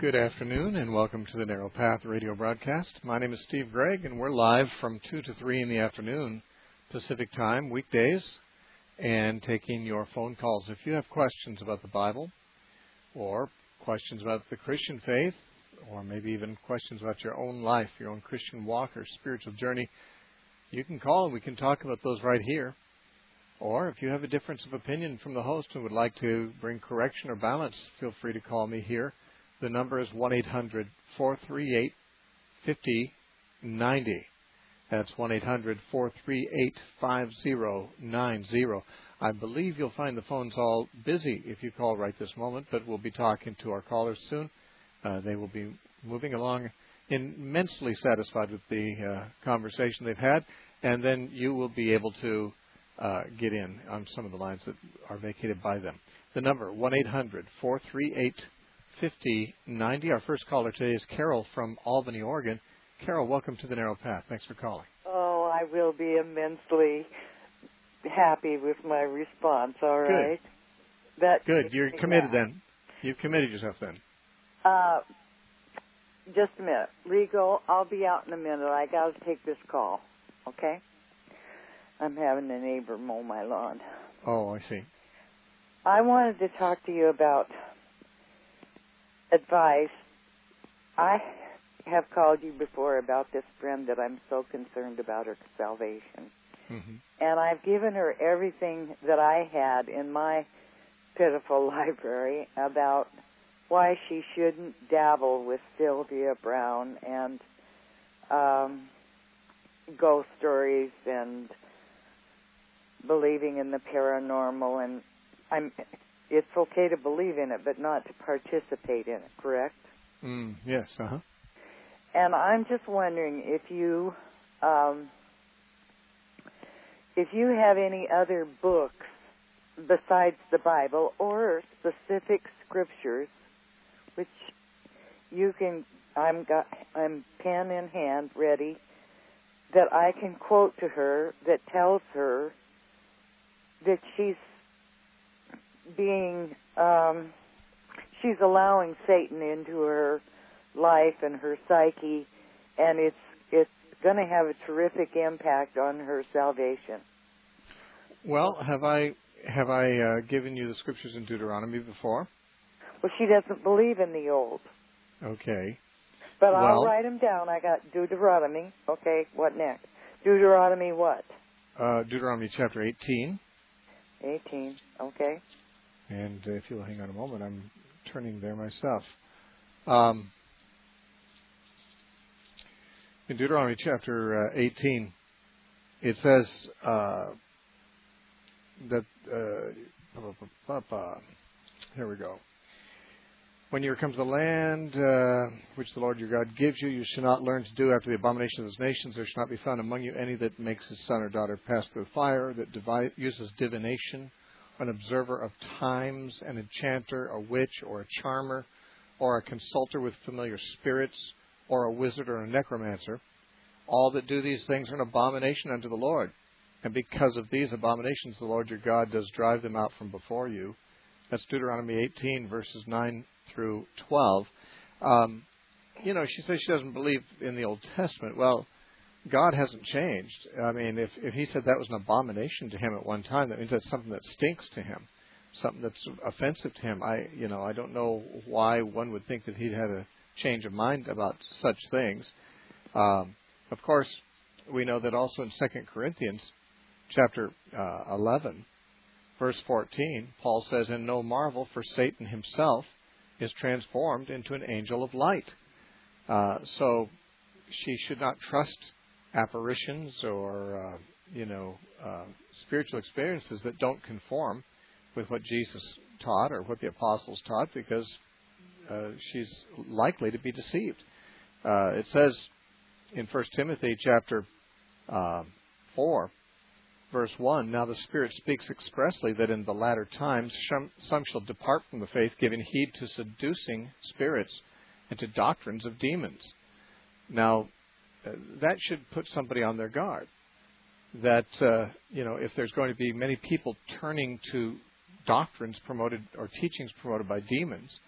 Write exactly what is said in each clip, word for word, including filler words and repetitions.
Good afternoon and welcome to the Narrow Path radio broadcast. My name is Steve Gregg and we're live from two to three in the afternoon Pacific time, weekdays, and taking your phone calls. If you have questions about the Bible or questions about the Christian faith or maybe even questions about your own life, your own Christian walk or spiritual journey, you can call and we can talk about those right here. Or if you have a difference of opinion from the host and would like to bring correction or balance, feel free to call me here. The number is one eight hundred, four three eight, five zero nine zero. That's one eight hundred, four three eight, five zero nine zero. I believe you'll find the phones all busy if you call right this moment, but we'll be talking to our callers soon. Uh, they will be moving along immensely satisfied with the uh, conversation they've had, and then you will be able to uh, get in on some of the lines that are vacated by them. The number, one eight hundred, four three eight, five zero nine zero. Our first caller today is Carol from Albany, Oregon. Carol, welcome to the Narrow Path. Thanks for calling. Oh, I will be immensely happy with my response, all right? Good. That Good. You're committed yeah. then. You've committed yourself then. Uh, just a minute. Rigo, I'll be out in a minute. I got to take this call, okay? I'm having a neighbor mow my lawn. Oh, I see. I wanted to talk to you about advice. I have called you before about this friend that I'm so concerned about her salvation. Mm-hmm. And I've given her everything that I had in my pitiful library about why she shouldn't dabble with Sylvia Brown and um, ghost stories and believing in the paranormal. And I'm it's okay to believe in it, but not to participate in it, correct? Mm, yes, uh-huh. And I'm just wondering if you, um, if you have any other books besides the Bible or specific scriptures, which you can, I'm got, I'm pen in hand ready, that I can quote to her that tells her that she's being, um, she's allowing Satan into her life and her psyche, and it's it's going to have a terrific impact on her salvation. Well, have I have I uh, given you the scriptures in Deuteronomy before? Well, she doesn't believe in the old. Okay. But well, I'll write them down. I got Deuteronomy. Okay, what next? Deuteronomy what? Uh, Deuteronomy chapter eighteen. eighteen, okay. And uh, if you'll hang on a moment, I'm turning there myself. Um, in Deuteronomy chapter uh, eighteen, it says uh, that, uh, here we go. When you come to the land uh, which the Lord your God gives you, you shall not learn to do after the abomination of those nations. There shall not be found among you any that makes his son or daughter pass through fire, that devi- uses divination, an observer of times, an enchanter, a witch, or a charmer, or a consulter with familiar spirits, or a wizard or a necromancer. All that do these things are an abomination unto the Lord. And because of these abominations, the Lord your God does drive them out from before you. That's Deuteronomy eighteen, verses nine through twelve. Um, you know, she says she doesn't believe in the Old Testament. Well, God hasn't changed. I mean, if, if he said that was an abomination to him at one time, that means that's something that stinks to him, something that's offensive to him. I, you know, I don't know why one would think that he'd had a change of mind about such things. Um, of course, we know that also in Second Corinthians chapter uh, eleven, verse fourteen, Paul says, "And no marvel, for Satan himself is transformed into an angel of light." Uh, so she should not trust apparitions or, uh, you know, uh, spiritual experiences that don't conform with what Jesus taught or what the apostles taught, because uh, she's likely to be deceived. Uh, it says in First Timothy chapter uh, four, verse one, "Now the Spirit speaks expressly that in the latter times some, some shall depart from the faith, giving heed to seducing spirits and to doctrines of demons." Now, uh, that should put somebody on their guard. That, uh, you know, if there's going to be many people turning to doctrines promoted or teachings promoted by demons,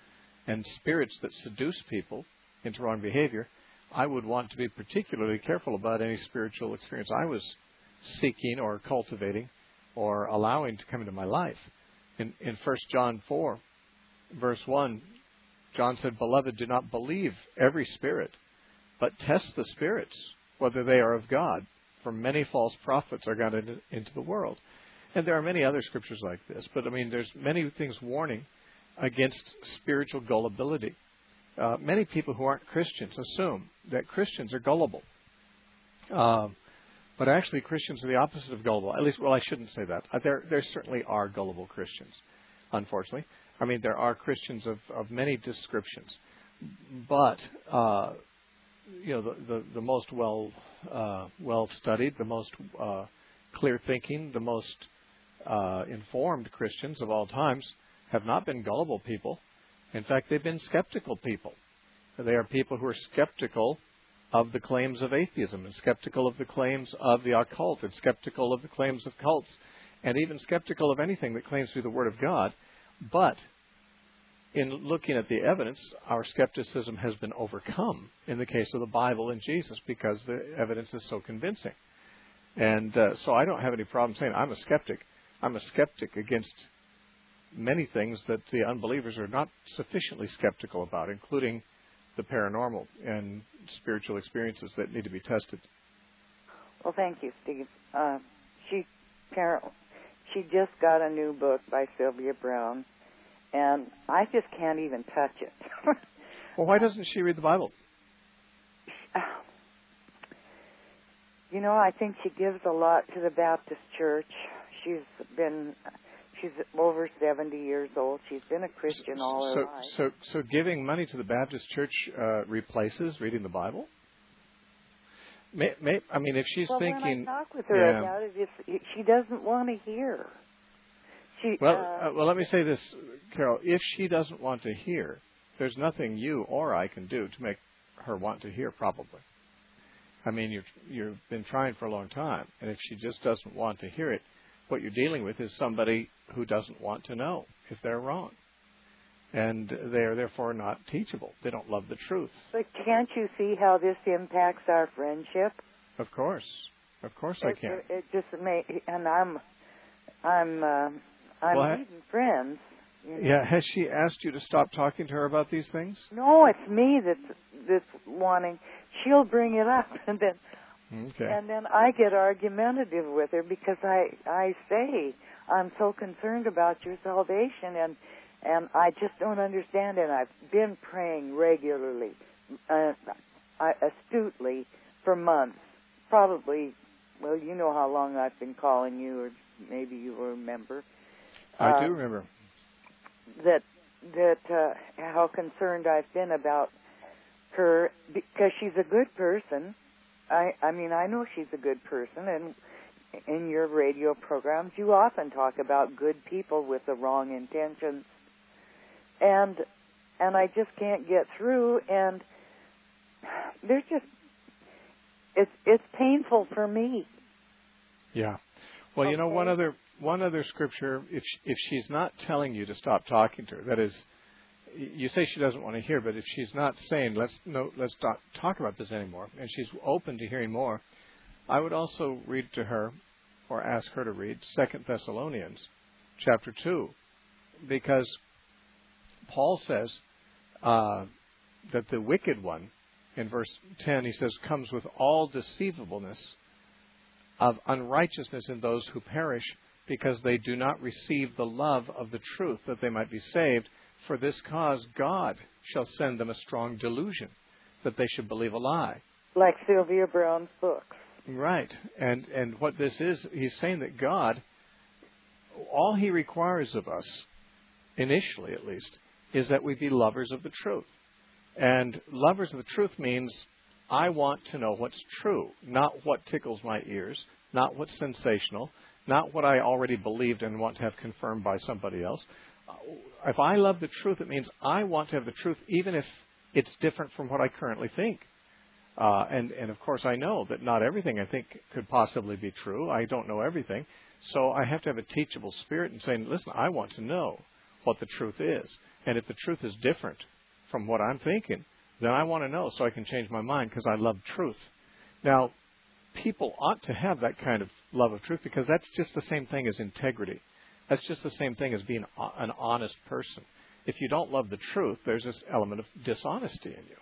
and spirits that seduce people into wrong behavior, I would want to be particularly careful about any spiritual experience I was seeking or cultivating or allowing to come into my life. In, in First John four, verse one, John said, "Beloved, do not believe every spirit, but test the spirits, whether they are of God. For many false prophets are gone into, into the world." And there are many other scriptures like this, but I mean, there's many things warning against spiritual gullibility. Uh, many people who aren't Christians assume that Christians are gullible. Um, but actually, Christians are the opposite of gullible. At least, well, I shouldn't say that. Uh, there, there certainly are gullible Christians, unfortunately. I mean, there are Christians of, of many descriptions. But, uh, you know, the, the, the most well, uh, well-studied, the most uh, clear-thinking, the most uh, informed Christians of all times have not been gullible people. In fact, they've been skeptical people. They are people who are skeptical of the claims of atheism and skeptical of the claims of the occult and skeptical of the claims of cults and even skeptical of anything that claims to be the Word of God. But in looking at the evidence, our skepticism has been overcome in the case of the Bible and Jesus because the evidence is so convincing. And uh, so I don't have any problem saying I'm a skeptic. I'm a skeptic against many things that the unbelievers are not sufficiently skeptical about, including the paranormal and spiritual experiences that need to be tested. Well, thank you, Steve. Uh, she apparently she just got a new book by Sylvia Browne, and I just can't even touch it. Well, why doesn't she read the Bible? You know, I think she gives a lot to the Baptist Church. She's been, she's over seventy years old. She's been a Christian all her so, life. So, so giving money to the Baptist Church uh, replaces reading the Bible? May, may, I mean, if she's well, thinking... when I talk with her yeah. about it, if, she doesn't want to hear. She, well, uh, uh, well, let me say this, Carol. If she doesn't want to hear, there's nothing you or I can do to make her want to hear, probably. I mean, you've, you've been trying for a long time, and if she just doesn't want to hear it, what you're dealing with is somebody who doesn't want to know if they're wrong. And they are therefore not teachable. They don't love the truth. But can't you see how this impacts our friendship? Of course. Of course it, I can. It, it just may, and I'm, I'm, uh, I'm well, even friends. You know? Yeah. Has she asked you to stop talking to her about these things? No, it's me that's that's wanting. She'll bring it up, and then, okay. and then I get argumentative with her because I I say I'm so concerned about your salvation, and and I just don't understand. And I've been praying regularly, uh, I, astutely for months, probably. Well, you know how long I've been calling you, or maybe you remember. I uh, do remember. That that uh, how concerned I've been about her because she's a good person. I I mean I know she's a good person, and in your radio programs you often talk about good people with the wrong intentions, and and I just can't get through, and there's just it's it's painful for me. Yeah. Well, okay. you know, one other one other scripture, if if she's not telling you to stop talking to her, that is, you say she doesn't want to hear, but if she's not saying let's no let's not talk about this anymore, and she's open to hearing more, I would also read to her, or ask her to read Second Thessalonians, chapter two, because Paul says uh, that the wicked one, in verse ten, he says, comes with all deceivableness of unrighteousness in those who perish, because they do not receive the love of the truth, that they might be saved. For this cause God shall send them a strong delusion, that they should believe a lie. Like Sylvia Browne's books. Right. And and what this is, he's saying that God, all he requires of us, initially at least, is that we be lovers of the truth. And lovers of the truth means I want to know what's true, not what tickles my ears, not what's sensational, not what I already believed and want to have confirmed by somebody else. If I love the truth, it means I want to have the truth even if it's different from what I currently think. Uh, and, and, of course, I know that not everything I think could possibly be true. I don't know everything. So I have to have a teachable spirit and saying, listen, I want to know what the truth is. And if the truth is different from what I'm thinking, then I want to know so I can change my mind because I love truth. Now, people ought to have that kind of love of truth because that's just the same thing as integrity. That's just the same thing as being an honest person. If you don't love the truth, there's this element of dishonesty in you.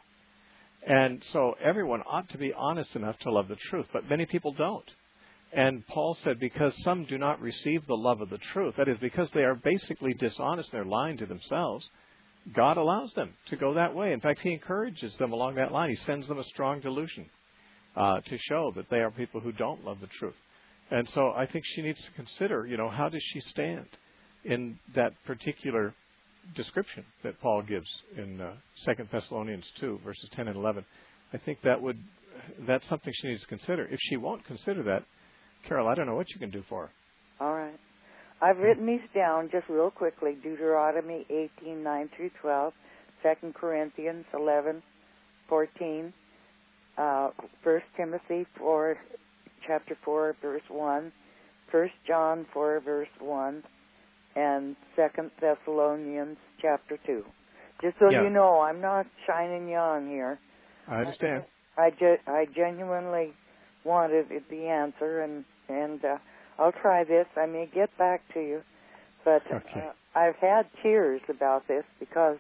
And so everyone ought to be honest enough to love the truth, but many people don't. And Paul said, because some do not receive the love of the truth, that is, because they are basically dishonest, they're lying to themselves, God allows them to go that way. In fact, he encourages them along that line. He sends them a strong delusion uh, to show that they are people who don't love the truth. And so I think she needs to consider, you know, how does she stand in that particular description that Paul gives in uh, Second Thessalonians two, verses ten and eleven. I think that would that's something she needs to consider. If she won't consider that, Carol, I don't know what you can do for her. All right. I've written these down just real quickly. Deuteronomy eighteen, nine through twelve, Second Corinthians eleven, fourteen, uh, First Timothy four, chapter four, verse one, First John four, verse one, and Second Thessalonians chapter two. Just so yeah. you know, I'm not shining young here. I understand. I, I, ge- I genuinely wanted the answer, and, and uh, I'll try this. I may get back to you, but okay. uh, I've had tears about this because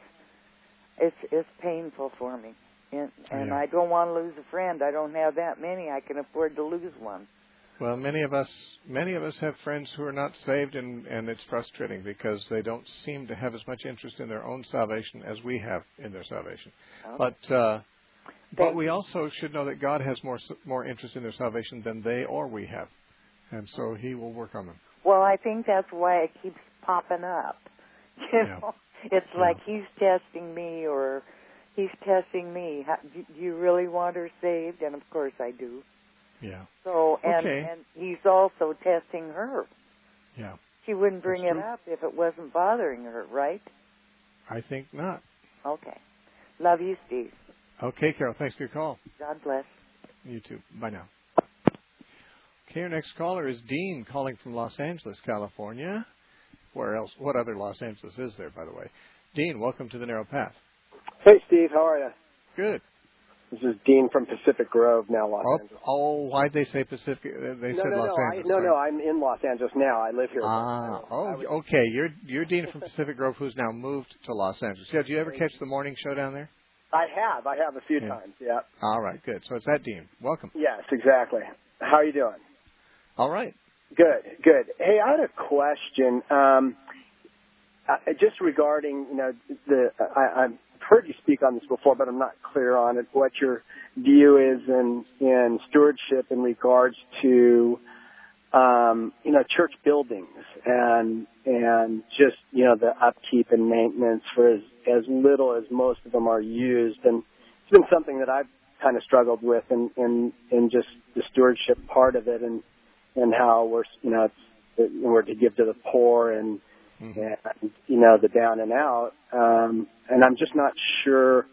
it's it's painful for me, and, and yeah. I don't want to lose a friend. I don't have that many. I can afford to lose one. Well, many of us many of us have friends who are not saved, and, and it's frustrating because they don't seem to have as much interest in their own salvation as we have in their salvation. Oh. But uh, but we also should know that God has more more interest in their salvation than they or we have, and so He will work on them. Well, I think that's why it keeps popping up. You know, yeah. It's like yeah. He's testing me, or He's testing me. How, do you really want her saved? And of course, I do. Yeah. So, and, okay. and he's also testing her. Yeah. She wouldn't bring That's it true. up if it wasn't bothering her, right? I think not. Okay. Love you, Steve. Okay, Carol. Thanks for your call. God bless. You too. Bye now. Okay, our next caller is Dean, calling from Los Angeles, California. Where else? What other Los Angeles is there, by the way? Dean, welcome to the Narrow Path. Hey, Steve. How are you? Good. This is Dean from Pacific Grove, now Los oh, Angeles. Oh, why'd they say Pacific? They no, said no, Los no, Angeles. I, no, no, I'm in Los Angeles now. I live here. Ah, I, oh, I was, okay. You're you're Dean from Pacific Grove, who's now moved to Los Angeles. Yeah, did you ever catch the morning show down there? I have. I have a few yeah. times, yeah. All right, good. So it's that Dean. Welcome. Yes, exactly. How are you doing? All right. Good, good. Hey, I had a question. Um, uh, just regarding, you know, the I, I've heard you speak on this before, but I'm not clear on it. What your view is in in stewardship in regards to, um, you know, church buildings and and just you know the upkeep and maintenance for as as little as most of them are used, and it's been something that I've kind of struggled with in in in just the stewardship part of it, and and how we're you know it's, we're to give to the poor and. Mm-hmm. And, you know, the down and out. Um, and I'm just not sure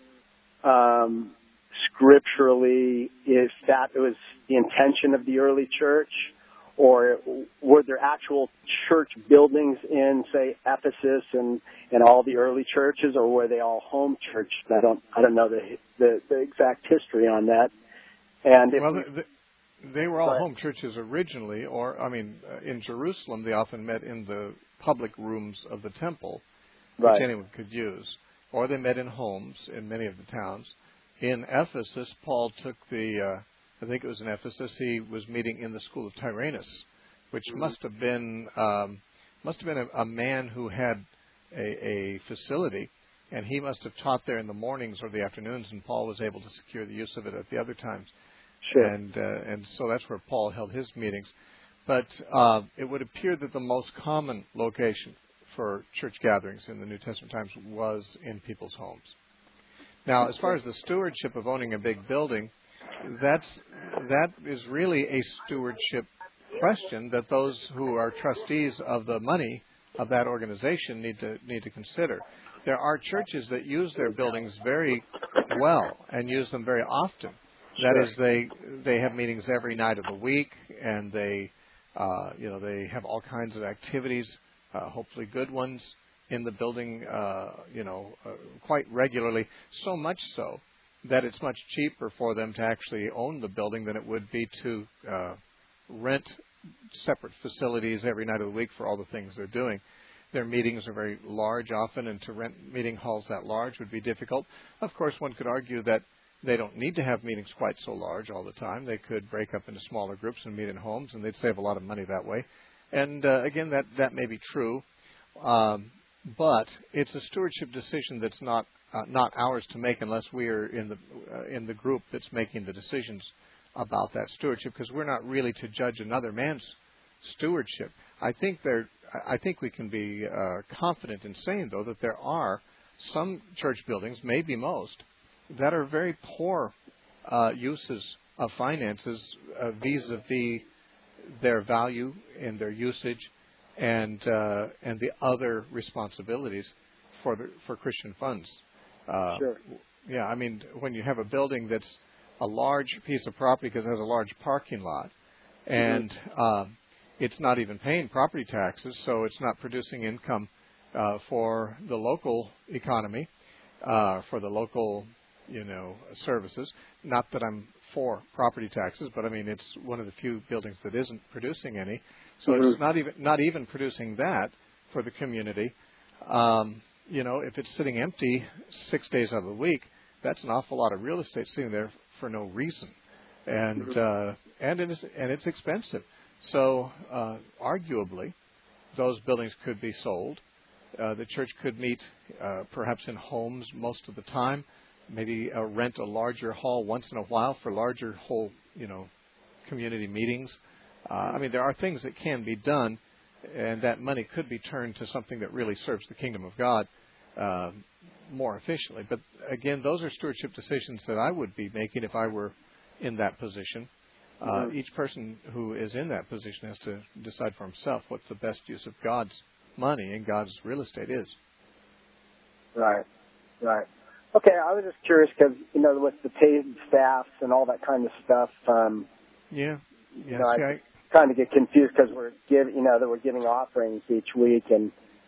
um, scripturally if that was the intention of the early church, or were there actual church buildings in, say, Ephesus and, and all the early churches, or were they all home church? I don't I don't know the the, the exact history on that. And if well, we, the, they were all home churches originally, or, I mean, uh, in Jerusalem, they often met in the public rooms of the temple, which right. anyone could use, or they met in homes in many of the towns. In Ephesus, Paul took the, uh, I think it was in Ephesus, he was meeting in the school of Tyrannus, which mm-hmm. must have been um, must have been a, a man who had a, a facility, and he must have taught there in the mornings or the afternoons, and Paul was able to secure the use of it at the other times. Sure. And uh, and so that's where Paul held his meetings. But uh, it would appear that the most common location for church gatherings in the New Testament times was in people's homes. Now, as far as the stewardship of owning a big building, that's that is really a stewardship question that those who are trustees of the money of that organization need to need to consider. There are churches that use their buildings very well and use them very often. That Sure. is, they they have meetings every night of the week, and they, uh, you know, they have all kinds of activities, uh, hopefully good ones, in the building, uh, you know, uh, quite regularly, so much so that it's much cheaper for them to actually own the building than it would be to uh, rent separate facilities every night of the week for all the things they're doing. Their meetings are very large often, and to rent meeting halls that large would be difficult. Of course, one could argue that they don't need to have meetings quite so large all the time. They could break up into smaller groups and meet in homes, and they'd save a lot of money that way. And uh, again, that, that may be true, um, but it's a stewardship decision that's not uh, not ours to make unless we are in the uh, in the group that's making the decisions about that stewardship, because we're not really to judge another man's stewardship. I think there, I think we can be uh, confident in saying, though, that there are some church buildings, maybe most, that are very poor uh, uses of finances uh, vis-a-vis their value and their usage and uh, and the other responsibilities for the, for Christian funds. Uh, sure. Yeah, I mean, when you have a building that's a large piece of property because it has a large parking lot, and mm-hmm. uh, it's not even paying property taxes, so it's not producing income uh, for the local economy, uh, for the local, you know, services. Not that I'm for property taxes, but I mean it's one of the few buildings that isn't producing any. So mm-hmm. it's not even not even producing that for the community. Um, you know, if it's sitting empty six days out of the week, that's an awful lot of real estate sitting there for no reason, and mm-hmm. uh, and it is and it's expensive. So uh, arguably, those buildings could be sold. Uh, the church could meet uh, perhaps in homes most of the time. Maybe uh, rent a larger hall once in a while for larger whole, you know, community meetings. Uh, I mean, there are things that can be done, and that money could be turned to something that really serves the kingdom of God uh, more efficiently. But again, those are stewardship decisions that I would be making if I were in that position. Uh, mm-hmm. Each person who is in that position has to decide for himself what's the best use of God's money and God's real estate is. Right, right. Okay, I was just curious because, you know, with the paid staffs and all that kind of stuff, um, yeah, yeah. You know, See, I, I kind of get confused because we're give, you know, that we're giving offerings each week, and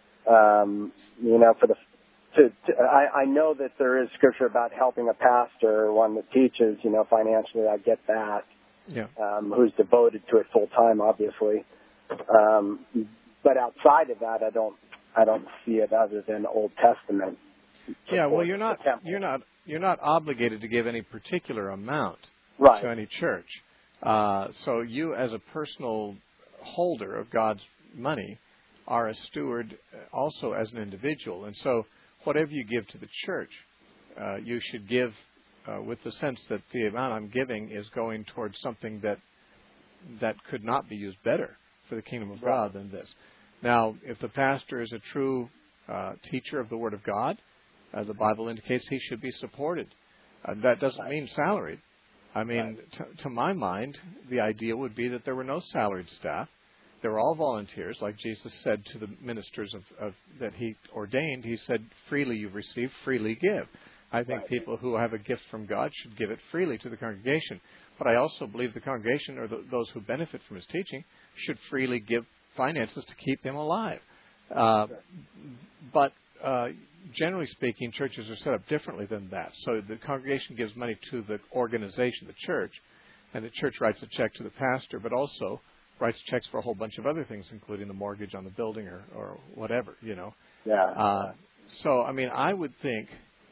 um, you know, for the, to, to I, I know that there is scripture about helping a pastor, one that teaches, you know, financially. I get that. Yeah. Um, who's devoted to it full time, obviously. Um, but outside of that, I don't, I don't see it other than Old Testament. Yeah, well, you're not you're not you're not obligated to give any particular amount right. to any church. Uh, so you, as a personal holder of God's money, are a steward also as an individual. And so, whatever you give to the church, uh, you should give uh, with the sense that the amount I'm giving is going towards something that that could not be used better for the kingdom of right. God than this. Now, if the pastor is a true uh, teacher of the Word of God, as the Bible indicates, he should be supported. Uh, that doesn't right. mean salaried. I mean, right. t- to my mind, the idea would be that there were no salaried staff. They were all volunteers, like Jesus said to the ministers of, of that he ordained. He said, "Freely you've received, freely give." I think right. people who have a gift from God should give it freely to the congregation. But I also believe the congregation, or the, those who benefit from his teaching, should freely give finances to keep him alive. Uh, sure. But uh, generally speaking, churches are set up differently than that. So the congregation gives money to the organization, the church, and the church writes a check to the pastor, but also writes checks for a whole bunch of other things, including the mortgage on the building or, or whatever, you know. Yeah. Uh, so, I mean, I would think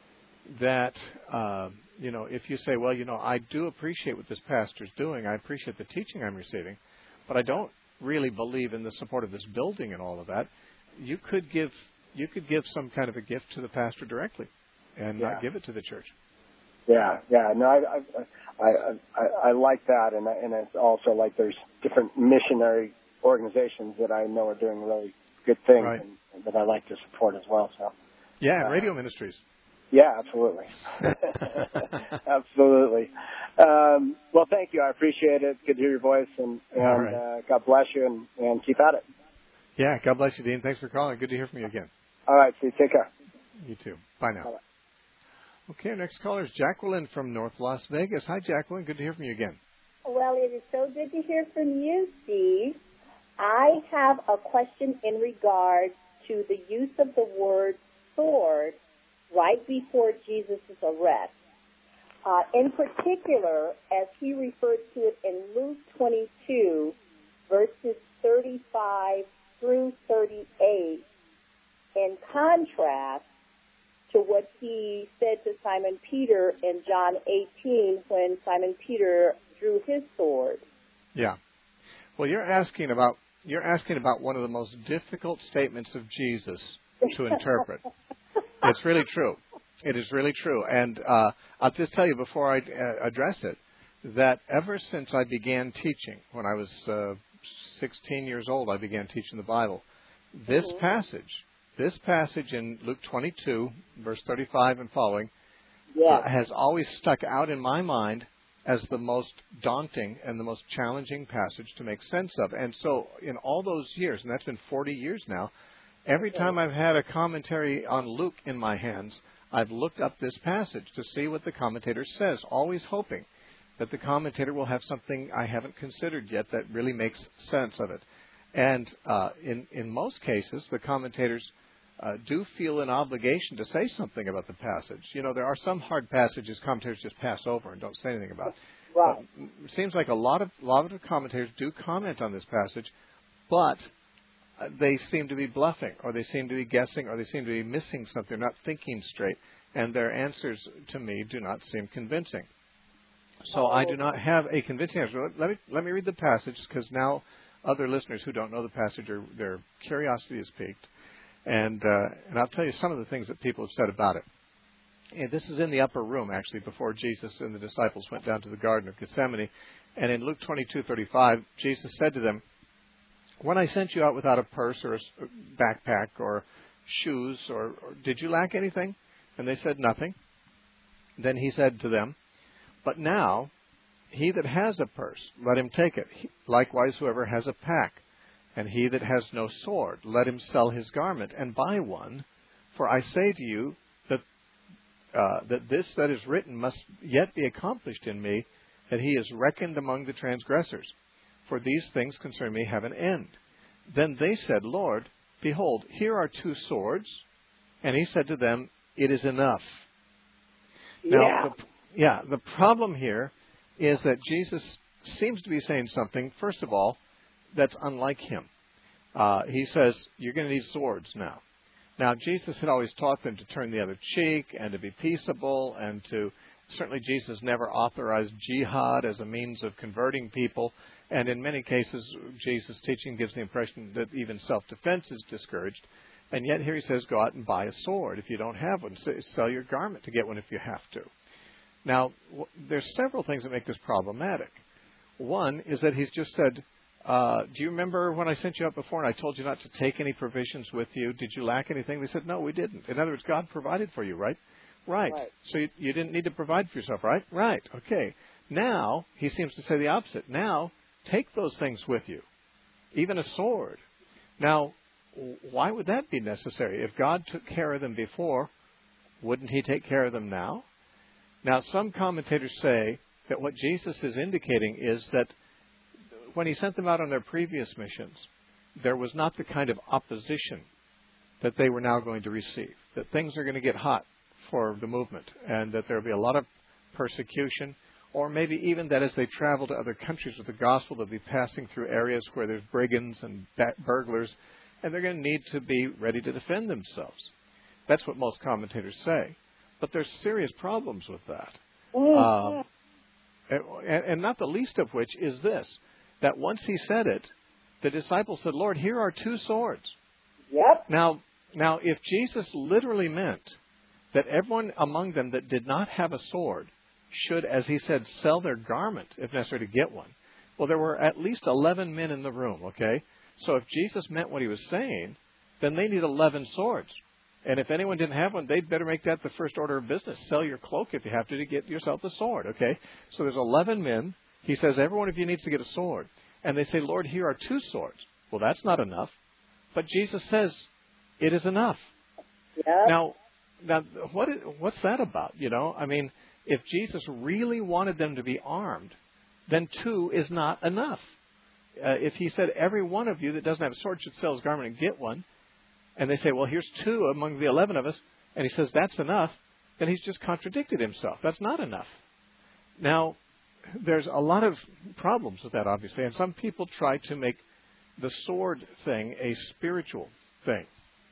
that, uh, you know, if you say, well, you know, I do appreciate what this pastor's doing, I appreciate the teaching I'm receiving, but I don't really believe in the support of this building and all of that, you could give you could give some kind of a gift to the pastor directly and yeah. not give it to the church. Yeah, yeah. No, I I I, I, I like that, and and it's also like there's different missionary organizations that I know are doing really good things, right. and that I like to support as well. So. Yeah, uh, radio ministries. Yeah, absolutely. Absolutely. Um, well, thank you. I appreciate it. It's good to hear your voice, and, and right. uh, God bless you, and, and keep at it. Yeah, God bless you, Dean. Thanks for calling. Good to hear from you again. All right, see you. Take care. You too. Bye now. Bye-bye. Okay, our next caller is Jacqueline from North Las Vegas. Hi, Jacqueline. Good to hear from you again. Well, it is so good to hear from you, Steve. I have a question in regards to the use of the word sword right before Jesus' arrest. Uh, in particular, as he referred to it in Luke twenty-two, verses thirty-five through thirty-eight, in contrast to what he said to Simon Peter in John eighteen when Simon Peter drew his sword. Yeah. Well, you're asking about you're asking about one of the most difficult statements of Jesus to interpret. It's really true. It is really true. And uh, I'll just tell you before I uh, address it that ever since I began teaching, when I was uh, sixteen years old, I began teaching the Bible. This mm-hmm. passage, this passage in Luke twenty-two, verse thirty-five and following, yeah. uh, has always stuck out in my mind as the most daunting and the most challenging passage to make sense of. And so in all those years, and that's been forty years now, every time I've had a commentary on Luke in my hands, I've looked up this passage to see what the commentator says, always hoping that the commentator will have something I haven't considered yet that really makes sense of it. And uh, in, in most cases, the commentators uh, do feel an obligation to say something about the passage. You know, there are some hard passages commentators just pass over and don't say anything about. Right. But it seems like a lot of, a lot of the commentators do comment on this passage, but they seem to be bluffing, or they seem to be guessing, or they seem to be missing something, not thinking straight, and their answers to me do not seem convincing. So I do not have a convincing answer. Let me let me read the passage, because now other listeners who don't know the passage, are, their curiosity is piqued, and uh, and I'll tell you some of the things that people have said about it. And this is in the upper room, actually, before Jesus and the disciples went down to the Garden of Gethsemane. And in Luke twenty-two thirty-five, Jesus said to them, "When I sent you out without a purse or a backpack or shoes, or, or did you lack anything?" And they said, "Nothing." Then he said to them, "But now, he that has a purse, let him take it. Likewise, whoever has a pack. And he that has no sword, let him sell his garment and buy one. For I say to you that uh, that this that is written must yet be accomplished in me, that he is reckoned among the transgressors. For these things concern me have an end." Then they said, "Lord, behold, here are two swords." And he said to them, "It is enough." Yeah. Now, the, yeah, the problem here is that Jesus seems to be saying something, first of all, that's unlike him. Uh, he says, you're going to need swords now. Now, Jesus had always taught them to turn the other cheek and to be peaceable, and to, certainly Jesus never authorized jihad as a means of converting people. And in many cases, Jesus' teaching gives the impression that even self-defense is discouraged. And yet here he says, go out and buy a sword if you don't have one. Sell your garment to get one if you have to. Now, w- there's several things that make this problematic. One is that he's just said, uh, do you remember when I sent you out before and I told you not to take any provisions with you? Did you lack anything? They said, no, we didn't. In other words, God provided for you, right? Right. right. So you, you didn't need to provide for yourself, right? Right. Okay. Now, he seems to say the opposite. Now, take those things with you, even a sword. Now, why would that be necessary? If God took care of them before, wouldn't he take care of them now? Now, some commentators say that what Jesus is indicating is that when he sent them out on their previous missions, there was not the kind of opposition that they were now going to receive, that things are going to get hot for the movement, and that there will be a lot of persecution, or maybe even that as they travel to other countries with the gospel, they'll be passing through areas where there's brigands and burglars, and they're going to need to be ready to defend themselves. That's what most commentators say. But there's serious problems with that. Mm-hmm. Uh, and, and not the least of which is this, that once he said it, the disciples said, Lord, here are two swords. Yep. Now, now, if Jesus literally meant that everyone among them that did not have a sword should, as he said, sell their garment if necessary to get one, well, there were at least eleven men in the room, okay? So if Jesus meant what he was saying, then they need eleven swords. And if anyone didn't have one, they'd better make that the first order of business. Sell your cloak if you have to to get yourself a sword, okay? So there's eleven men. He says every one of you needs to get a sword. And they say, Lord, here are two swords. Well, that's not enough. But Jesus says it is enough. Yeah. Now, now what is, what's that about? You know, I mean, if Jesus really wanted them to be armed, then two is not enough. uh, if he said, every one of you that doesn't have a sword should sell his garment and get one, and they say, well, here's two among the eleven of us, and he says that's enough, then he's just contradicted himself. That's not enough. Now, there's a lot of problems with that, obviously, and some people try to make the sword thing a spiritual thing.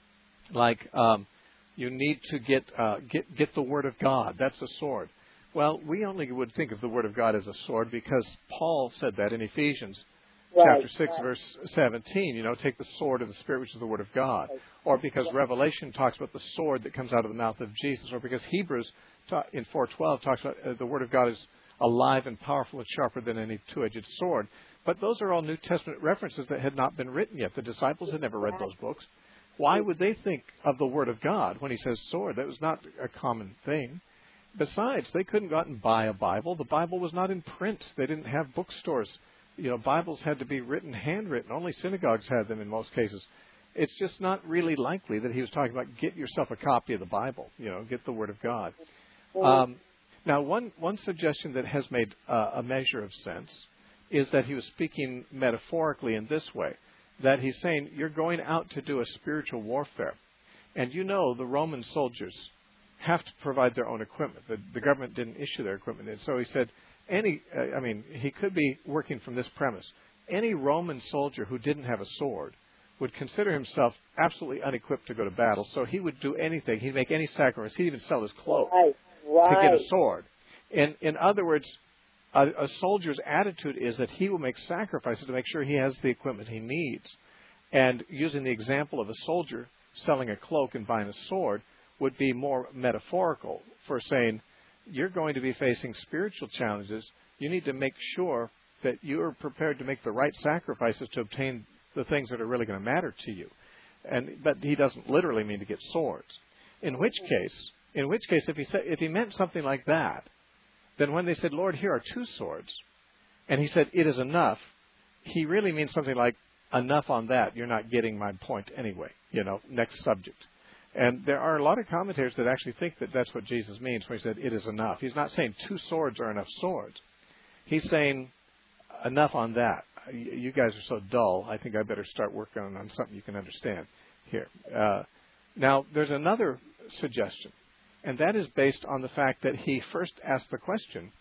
Like, um, you need to get, uh, get get the Word of God. That's a sword. Well, we only would think of the Word of God as a sword because Paul said that in Ephesians Right, chapter six, right. verse seventeen. You know, take the sword of the Spirit, which is the Word of God. Or because Revelation talks about the sword that comes out of the mouth of Jesus. Or because Hebrews ta- in four twelve talks about uh, the Word of God is alive and powerful and sharper than any two-edged sword. But those are all New Testament references that had not been written yet. The disciples had never read those books. Why would they think of the Word of God when he says sword? That was not a common thing. Besides, they couldn't go out and buy a Bible. The Bible was not in print. They didn't have bookstores. You know, Bibles had to be written, handwritten. Only synagogues had them in most cases. It's just not really likely that he was talking about get yourself a copy of the Bible. You know, get the Word of God. Um, now, one, one suggestion that has made uh, a measure of sense is that he was speaking metaphorically in this way, that he's saying you're going out to do a spiritual warfare. And you know the Roman soldiers have to provide their own equipment. The, the government didn't issue their equipment. And so he said, any, uh, I mean, he could be working from this premise. Any Roman soldier who didn't have a sword would consider himself absolutely unequipped to go to battle. So he would do anything. He'd make any sacrifice. He'd even sell his clothes Right, right. to get a sword. In, in other words, a, a soldier's attitude is that he will make sacrifices to make sure he has the equipment he needs. And using the example of a soldier selling a cloak and buying a sword would be more metaphorical for saying, you're going to be facing spiritual challenges. You need to make sure that you're prepared to make the right sacrifices to obtain the things that are really going to matter to you. And but he doesn't literally mean to get swords. In which case, in which case, if he said, if he meant something like that, then when they said, Lord, here are two swords, and he said, it is enough, he really means something like, enough on that. You're not getting my point anyway. You know, next subject. And there are a lot of commentators that actually think that that's what Jesus means when he said, it is enough. He's not saying two swords are enough swords. He's saying, enough on that. You guys are so dull, I think I better start working on, on something you can understand here. Uh, now, there's another suggestion, and that is based on the fact that he first asked the question,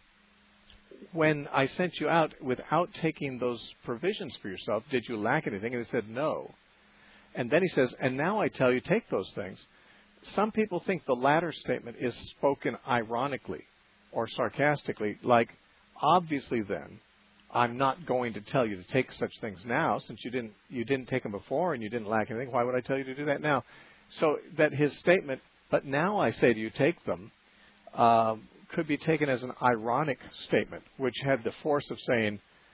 when I sent you out without taking those provisions for yourself, did you lack anything? And he said, no. And then he says, and now I tell you, take those things. Some people think the latter statement is spoken ironically or sarcastically, like, obviously then, I'm not going to tell you to take such things now, since you didn't you didn't take them before and you didn't lack anything. Why would I tell you to do that now? So that his statement, but now I say to you, take them, um, could be taken as an ironic statement, which had the force of saying,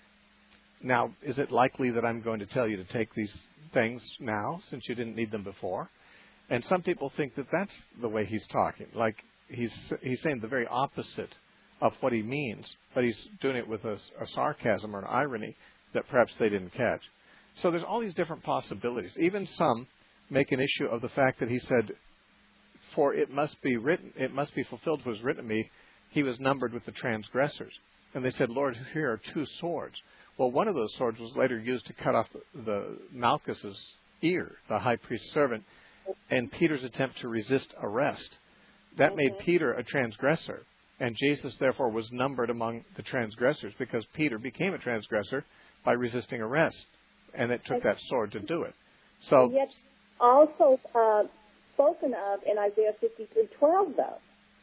now, is it likely that I'm going to tell you to take these things now, since you didn't need them before? And some people think that that's the way he's talking, like he's he's saying the very opposite of what he means, but he's doing it with a, a sarcasm or an irony that perhaps they didn't catch. So there's all these different possibilities. Even some make an issue of the fact that he said, for it must be written, it must be fulfilled what was written of me, he was numbered with the transgressors. And they said, Lord, here are two swords. Well, one of those swords was later used to cut off the, the Malchus's ear, the high priest's servant, and Peter's attempt to resist arrest. That mm-hmm. made Peter a transgressor. And Jesus, therefore, was numbered among the transgressors because Peter became a transgressor by resisting arrest. And it took that sword to do it. So, and yet also uh, spoken of in Isaiah fifty-three twelve, though.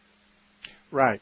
Right.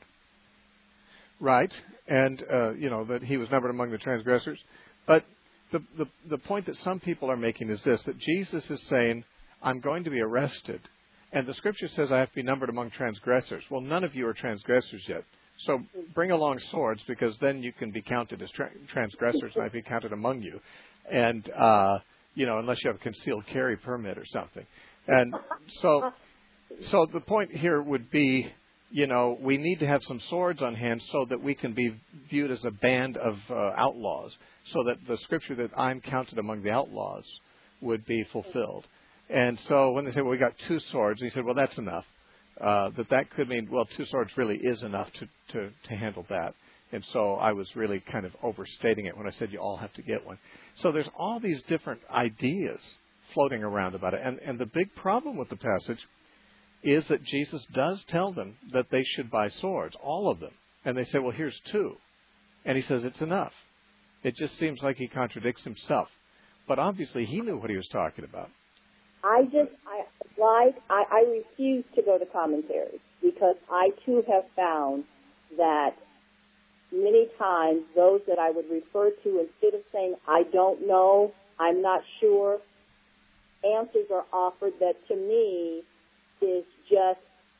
Right. And, uh, you know, that he was numbered among the transgressors. But the, the the point that some people are making is this, that Jesus is saying, I'm going to be arrested. And the Scripture says I have to be numbered among transgressors. Well, none of you are transgressors yet. So bring along swords, because then you can be counted as tra- transgressors, and I be counted among you. And, uh, you know, unless you have a concealed carry permit or something. And so, so the point here would be, you know, we need to have some swords on hand so that we can be viewed as a band of uh, outlaws, so that the Scripture that I'm counted among the outlaws would be fulfilled. And so when they say, well, we got two swords, he said, well, that's enough. Uh, that that could mean, well, two swords really is enough to, to, to handle that. And so I was really kind of overstating it when I said you all have to get one. So there's all these different ideas floating around about it. And, and the big problem with the passage is that Jesus does tell them that they should buy swords, all of them. And they say, well, here's two. And he says it's enough. It just seems like he contradicts himself. But obviously he knew what he was talking about. I just, I like, I, I refuse to go to commentaries because I too have found that many times those that I would refer to, instead of saying, I don't know, I'm not sure, answers are offered that to me is just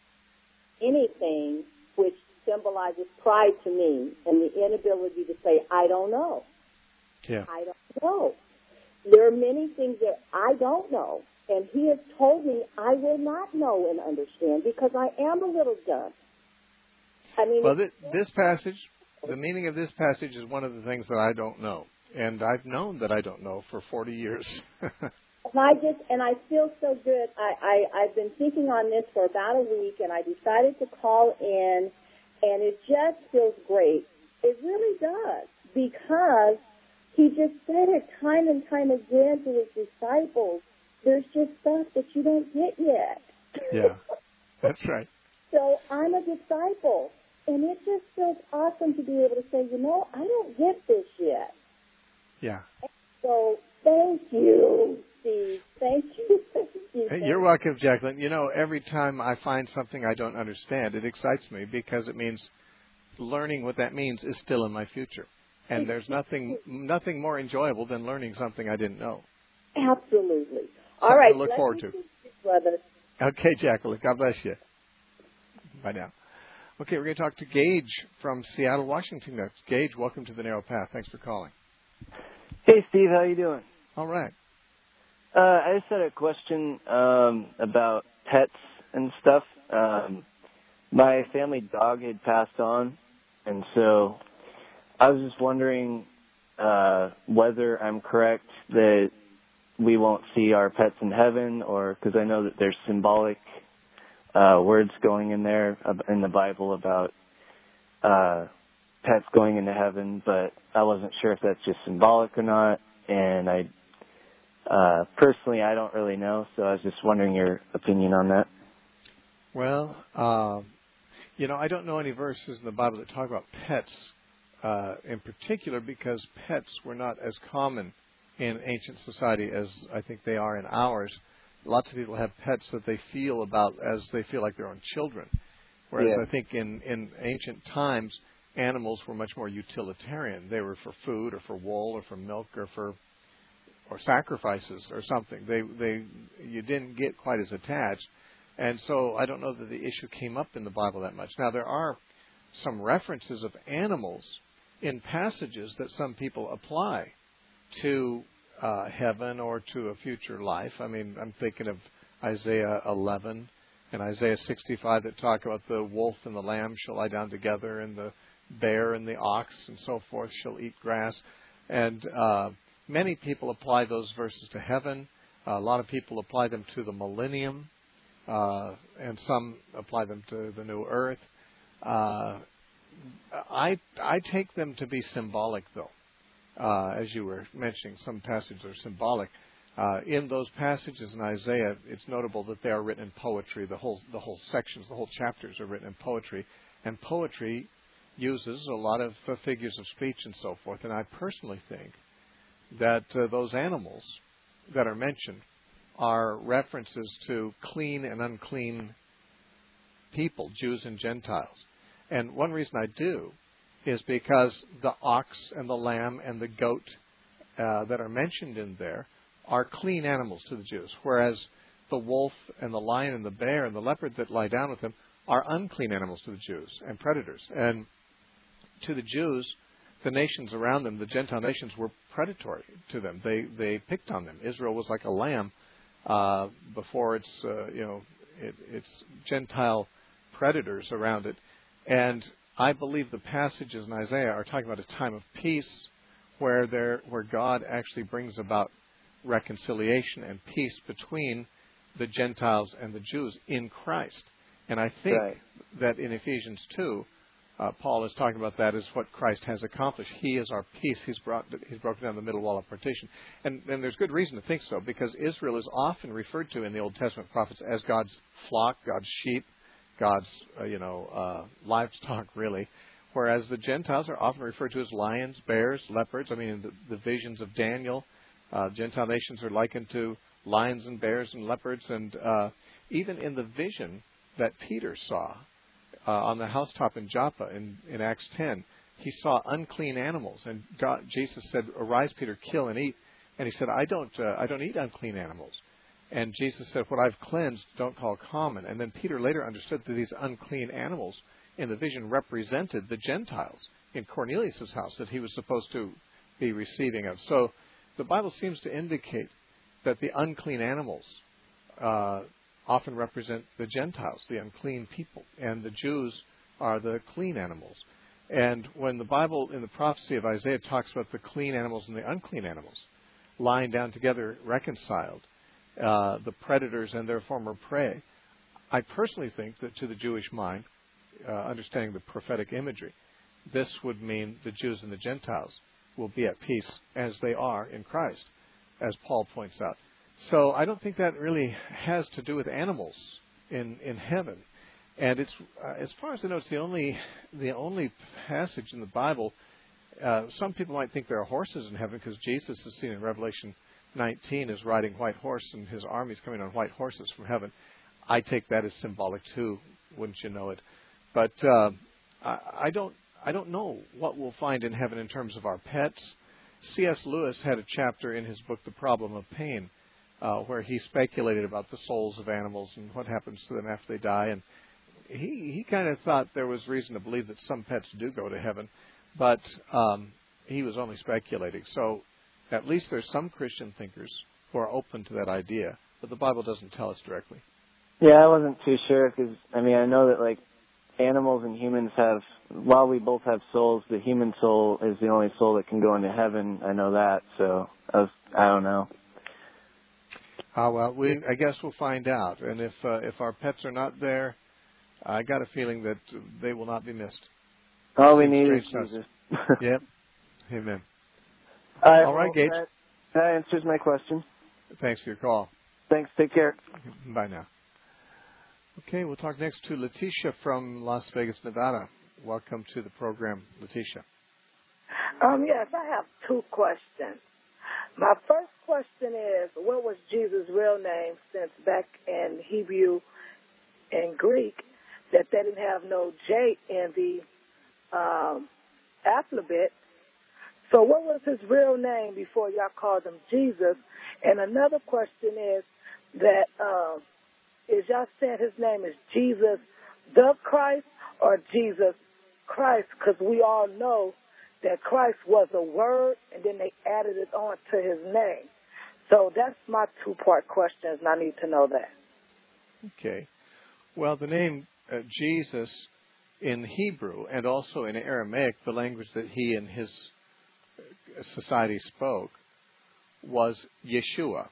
anything which symbolizes pride to me and the inability to say, I don't know. Yeah. I don't know. There are many things that I don't know, and he has told me I will not know and understand because I am a little dumb. I mean, well, this, this passage, the meaning of this passage is one of the things that I don't know, and I've known that I don't know for forty years. And I just, and I feel so good. I, I, I've been thinking on this for about a week, and I decided to call in, and it just feels great. It really does, because he just said it time and time again to his disciples. There's just stuff that you don't get yet. Yeah, that's right. So I'm a disciple, and it just feels awesome to be able to say, you know, I don't get this yet. Yeah. So thank you, Steve. Thank you. Thank you. Hey, you're welcome, Jacqueline. You know, every time I find something I don't understand, it excites me because it means learning what that means is still in my future. And there's nothing nothing more enjoyable than learning something I didn't know. Absolutely. All Something right. to look forward to. Brother. Okay, Jacqueline. God bless you. Bye now. Okay, we're going to talk to Gage from Seattle, Washington next. Gage, welcome to the Narrow Path. Thanks for calling. Hey, Steve. How you doing? All right. Uh, I just had a question um, about pets and stuff. Um, my family dog had passed on, and so I was just wondering uh, whether I'm correct that we won't see our pets in heaven, or because I know that there's symbolic uh, words going in there in the Bible about uh, pets going into heaven, but I wasn't sure if that's just symbolic or not, and I uh, personally I don't really know, so I was just wondering your opinion on that. Well, uh, you know, I don't know any verses in the Bible that talk about pets uh, in particular, because pets were not as common in ancient society as I think they are in ours. Lots of people have pets that they feel about as they feel like their own children. Whereas yeah. I think in, in ancient times, animals were much more utilitarian. They were for food or for wool or for milk or for or sacrifices or something. They they you didn't get quite as attached. And so I don't know that the issue came up in the Bible that much. Now, there are some references of animals in passages that some people apply to uh, heaven or to a future life. I mean, I'm thinking of Isaiah eleven and Isaiah sixty-five that talk about the wolf and the lamb shall lie down together, and the bear and the ox and so forth shall eat grass. And uh, many people apply those verses to heaven. Uh, a lot of people apply them to the millennium, uh, and some apply them to the new earth. Uh, I I take them to be symbolic, though. Uh, as you were mentioning, some passages are symbolic. Uh, in those passages in Isaiah, it's notable that they are written in poetry. The whole the whole sections, the whole chapters are written in poetry, and poetry uses a lot of uh, figures of speech and so forth. And I personally think that uh, those animals that are mentioned are references to clean and unclean people, Jews and Gentiles. And one reason I do is because the ox and the lamb and the goat uh, that are mentioned in there are clean animals to the Jews, whereas the wolf and the lion and the bear and the leopard that lie down with them are unclean animals to the Jews and predators. And to the Jews, the nations around them, the Gentile nations, were predatory to them. They they picked on them. Israel was like a lamb uh, before its uh, you know it, its Gentile predators around it. And I believe the passages in Isaiah are talking about a time of peace where there where God actually brings about reconciliation and peace between the Gentiles and the Jews in Christ. And I think right. that in Ephesians two, uh, Paul is talking about that as what Christ has accomplished. He is our peace. He's brought, he's broken down the middle wall of partition. And, and there's good reason to think so, because Israel is often referred to in the Old Testament prophets as God's flock, God's sheep, God's, uh, you know, uh, livestock, really. Whereas the Gentiles are often referred to as lions, bears, leopards. I mean, in the, the visions of Daniel, uh, Gentile nations are likened to lions and bears and leopards. And uh, even in the vision that Peter saw uh, on the housetop in Joppa in, in Acts ten, he saw unclean animals. And God, Jesus said, "Arise, Peter, kill and eat." And he said, I don't, uh, I don't eat unclean animals. And Jesus said, "What I've cleansed, don't call common." And then Peter later understood that these unclean animals in the vision represented the Gentiles in Cornelius' house that he was supposed to be receiving of. So the Bible seems to indicate that the unclean animals uh, often represent the Gentiles, the unclean people, and the Jews are the clean animals. And when the Bible in the prophecy of Isaiah talks about the clean animals and the unclean animals lying down together reconciled, uh, the predators and their former prey, I personally think that to the Jewish mind, uh, understanding the prophetic imagery, this would mean the Jews and the Gentiles will be at peace as they are in Christ, as Paul points out. So I don't think that really has to do with animals in, in heaven. And it's uh, as far as I know, it's the only the only passage in the Bible. Uh, some people might think there are horses in heaven because Jesus is seen in Revelation nineteen as riding white horse, and his armies coming on white horses from heaven. I take that as symbolic too, wouldn't you know it? But uh, I, I don't I don't know what we'll find in heaven in terms of our pets. C S Lewis had a chapter in his book, The Problem of Pain, uh, where he speculated about the souls of animals and what happens to them after they die. And he, he kind of thought there was reason to believe that some pets do go to heaven, but um, he was only speculating. So at least there's some Christian thinkers who are open to that idea, but the Bible doesn't tell us directly. Yeah, I wasn't too sure because, I mean, I know that, like, animals and humans have, while we both have souls, the human soul is the only soul that can go into heaven. I know that, so I, was, I don't know. Uh, well, we, I guess we'll find out. And if uh, if our pets are not there, I got a feeling that they will not be missed. All we need is Jesus. Yep. Amen. All right, All right, well, Gage. That, that answers my question. Thanks for your call. Thanks. Take care. Bye now. Okay, we'll talk next to Letitia from Las Vegas, Nevada. Welcome to the program, Letitia. Um, yes, I have two questions. My first question is, what was Jesus' real name, since back in Hebrew and Greek that they didn't have no J in the um, alphabet? So what was his real name before y'all called him Jesus? And another question is that um, is y'all saying his name is Jesus the Christ or Jesus Christ? Because we all know that Christ was a word, and then they added it on to his name. So that's my two-part questions, and I need to know that. Okay. Well, the name uh, Jesus in Hebrew and also in Aramaic, the language that he and his society spoke, was Yeshua.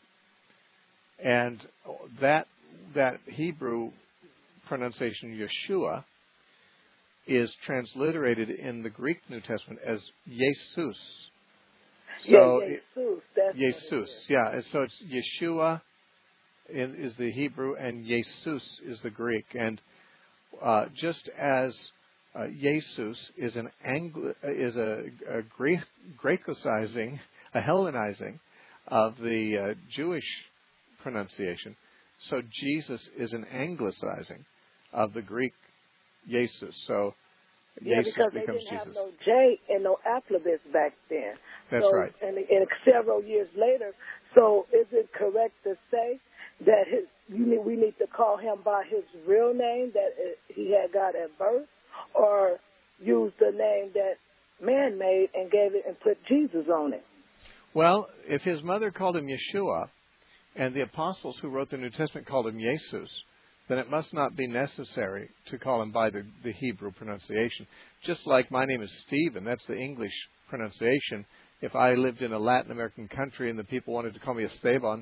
And that that Hebrew pronunciation, Yeshua, is transliterated in the Greek New Testament as Jesus. So yeah, Jesus. That's Jesus, yeah. And so it's Yeshua in, is the Hebrew, and Jesus is the Greek. And uh, just as uh, Jesus is an Anglo, is a, a Greek, Grecicizing, a Hellenizing of the uh, Jewish pronunciation, so Jesus is an Anglicizing of the Greek Jesus. So yeah, Jesus because they becomes didn't have Jesus. no J and no alphabets back then. That's so, right. And, and several years later, so is it correct to say that his, you need, we need to call him by his real name that he had got at birth, or use the name that man made and gave it and put Jesus on it? Well, if his mother called him Yeshua, and the apostles who wrote the New Testament called him Jesus, then it must not be necessary to call him by the, the Hebrew pronunciation. Just like my name is Stephen, that's the English pronunciation. If I lived in a Latin American country and the people wanted to call me Esteban,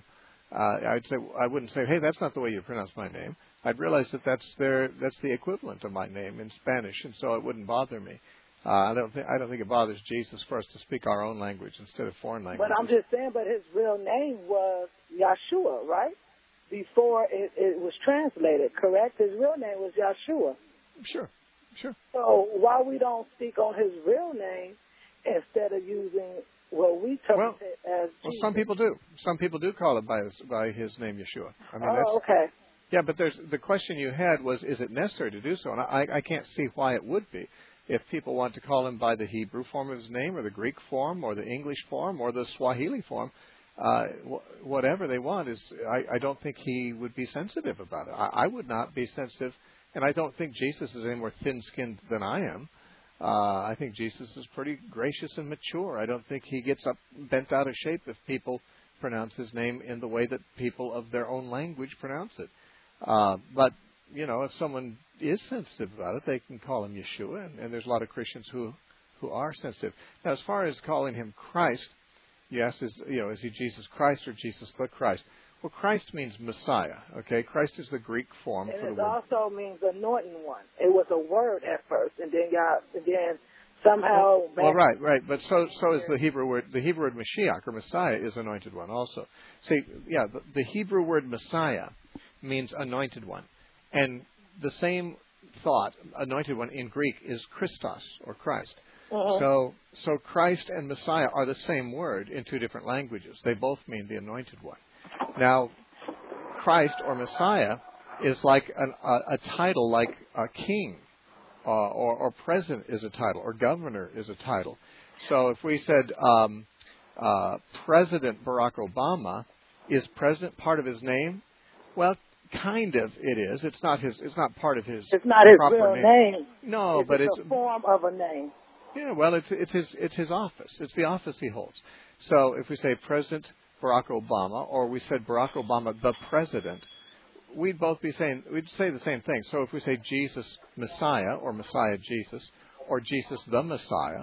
uh, I'd say I wouldn't say, hey, that's not the way you pronounce my name. I'd realize that that's their that's the equivalent of my name in Spanish, and so it wouldn't bother me. Uh, I don't think I don't think it bothers Jesus for us to speak our own language instead of foreign languages. But I'm just saying, but his real name was Yeshua, right? Before it, it was translated, correct? His real name was Yeshua. Sure, sure. So why we don't speak on his real name instead of using what we term well, it as Jesus? Well, some people do. Some people do call it by his, by his name, Yeshua. I mean, oh, that's, okay. Yeah, but there's the question you had was, is it necessary to do so? And I, I can't see why it would be. If people want to call him by the Hebrew form of his name, or the Greek form, or the English form, or the Swahili form, uh, wh- whatever they want, is I, I don't think he would be sensitive about it. I, I would not be sensitive, and I don't think Jesus is any more thin-skinned than I am. Uh, I think Jesus is pretty gracious and mature. I don't think he gets up bent out of shape if people pronounce his name in the way that people of their own language pronounce it. Uh, but, you know, if someone is sensitive about it, they can call him Yeshua, and, and there's a lot of Christians who, who are sensitive. Now, as far as calling him Christ, you asked, is, you know, is he Jesus Christ or Jesus the Christ? Well, Christ means Messiah, okay? Christ is the Greek form and for the it word. also means anointing one. It was a word at first, and then y'all, and then somehow... Well, well, right, right. But so so is the Hebrew word. The Hebrew word Mashiach, or Messiah, is anointed one also. See, yeah, the, the Hebrew word Messiah means anointed one. And the same thought, anointed one, in Greek is Christos, or Christ. Uh-huh. So so Christ and Messiah are the same word in two different languages. They both mean the anointed one. Now, Christ or Messiah is like an, a, a title like a king, uh, or, or president is a title, or governor is a title. So if we said um, uh, President Barack Obama, is president part of his name? Well, kind of it is. It's not his. It's not part of his. It's not his proper real name. name. No, it's but it's it's a form of a name. Yeah, well, it's it's his it's his office. It's the office he holds. So if we say President Barack Obama, or we said Barack Obama the President, we'd both be saying we'd say the same thing. So if we say Jesus Messiah, or Messiah Jesus, or Jesus the Messiah,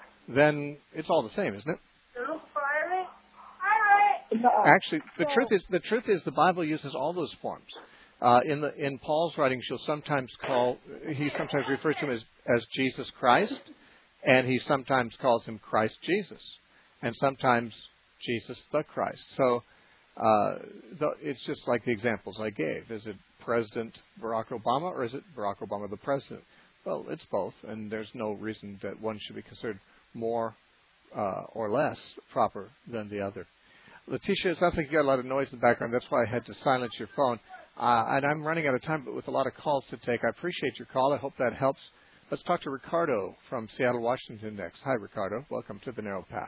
then it's all the same, isn't it? Actually, the truth is the truth is the Bible uses all those forms. Uh, in the in Paul's writings, you'll sometimes call he sometimes refers to him as as Jesus Christ, and he sometimes calls him Christ Jesus, and sometimes Jesus the Christ. So uh, the, it's just like the examples I gave. Is it President Barack Obama, or is it Barack Obama the President? Well, it's both, and there's no reason that one should be considered more uh, or less proper than the other. Letitia, it sounds like you got a lot of noise in the background. That's why I had to silence your phone. Uh, and I'm running out of time, but with a lot of calls to take. I appreciate your call. I hope that helps. Let's talk to Ricardo from Seattle, Washington next. Hi, Ricardo. Welcome to The Narrow Path.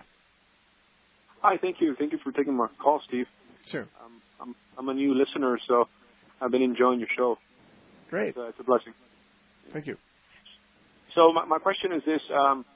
Hi, thank you. Thank you for taking my call, Steve. Sure. Um, I'm, I'm a new listener, so I've been enjoying your show. Great. It's, uh, it's a blessing. Thank you. So my, my question is this. Um,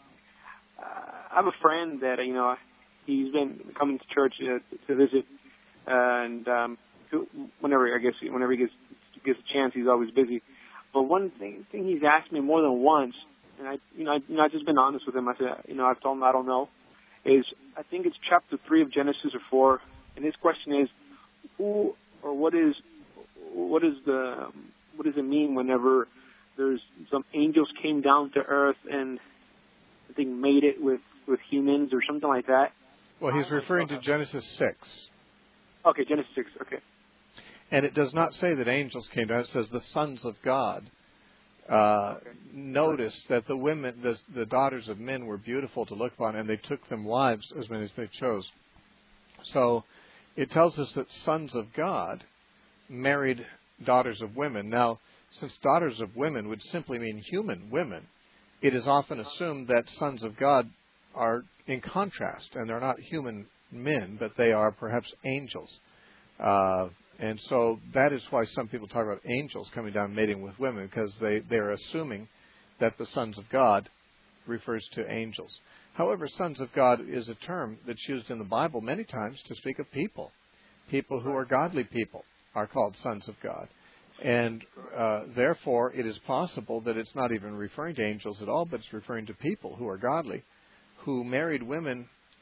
I have a friend that, you know, he's been coming to church uh, to visit, and um, whenever, I guess, whenever he gets, gets a chance, he's always busy. But one thing, thing he's asked me more than once, and I, you know, I, you know, I've just been honest with him. I said, you know, I've told him I don't know. Is I think it's chapter three of Genesis or four, and his question is, who or what is, what is the, what does it mean whenever there's some angels came down to earth and I think made it with, with humans or something like that? Well, he's referring to Genesis six. Okay, Genesis six, okay. And it does not say that angels came down. It says the sons of God uh, okay. noticed that the women, the, the daughters of men were beautiful to look upon, and they took them wives, as many as they chose. So it tells us that sons of God married daughters of women. Now, since daughters of women would simply mean human women, it is often assumed that sons of God are in contrast, and they're not human men, but they are perhaps angels. Uh, and so that is why some people talk about angels coming down mating with women, because they, they're assuming that the sons of God refers to angels. However, sons of God is a term that's used in the Bible many times to speak of people. People who are godly people are called sons of God. And uh, therefore, it is possible that it's not even referring to angels at all, but it's referring to people who are godly, who married women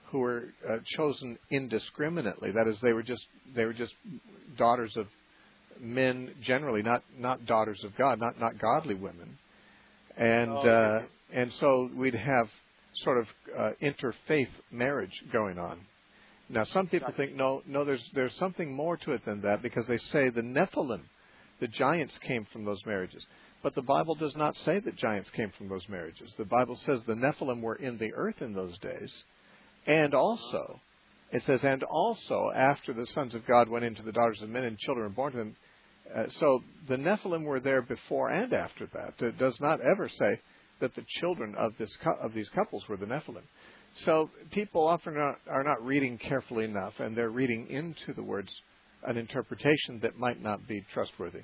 who were uh, chosen indiscriminately. That is, they were just they were just daughters of men generally, not not daughters of God, not not godly women. And oh, okay. uh, and so we'd have sort of uh, interfaith marriage going on. Now, some people think no, no. There's there's something more to it than that, because they say the Nephilim, the giants, came from those marriages. But the Bible does not say that giants came from those marriages. The Bible says the Nephilim were in the earth in those days, and also, it says, and also after the sons of God went into the daughters of men and children were born to them. Uh, so the Nephilim were there before and after that. It does not ever say that the children of this of these couples were the Nephilim. So people often are not, are not reading carefully enough, and they're reading into the words an interpretation that might not be trustworthy.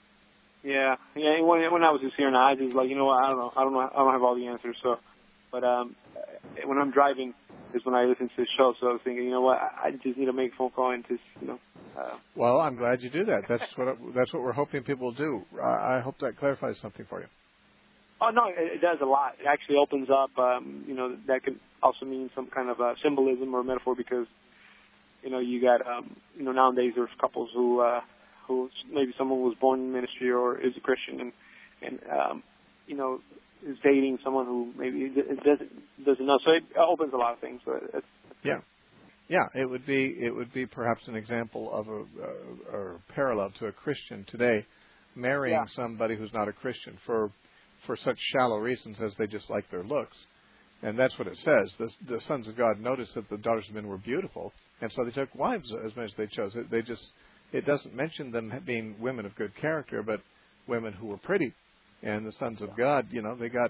Yeah, yeah. When when I was just hearing, I just like, you know what, I don't know, I don't know, I don't have all the answers. So, but um, when I'm driving is when I listen to the show. So I was thinking, you know what, I just need to make a phone call and just, you know. Uh, well, I'm glad you do that. That's what that's what we're hoping people will do. I, I hope that clarifies something for you. Oh no, it, it does a lot. It actually opens up. Um, you know, that could also mean some kind of uh, symbolism or metaphor, because you know you got um, you know nowadays there's couples who. Uh, who maybe someone was born in ministry or is a Christian and, and um, you know, is dating someone who maybe doesn't, doesn't know. So it opens a lot of things. So it's, yeah. Yeah, it would be it would be perhaps an example of a, uh, or parallel to a Christian today marrying yeah. somebody who's not a Christian for for such shallow reasons as they just like their looks. And that's what it says. The, the sons of God noticed that the daughters of men were beautiful, and so they took wives as many as they chose. They just It doesn't mention them being women of good character, but women who were pretty. And the sons of God, you know, they got